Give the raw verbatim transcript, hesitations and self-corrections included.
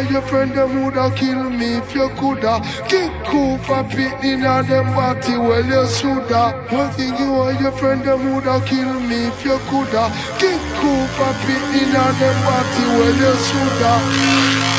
your friend them woulda kill me if you coulda. Kick Cooper pitting on them body, well you shoulda. One thing you want your friend them woulda kill me if you coulda. Kick Cooper pitting on them body, well you shoulda.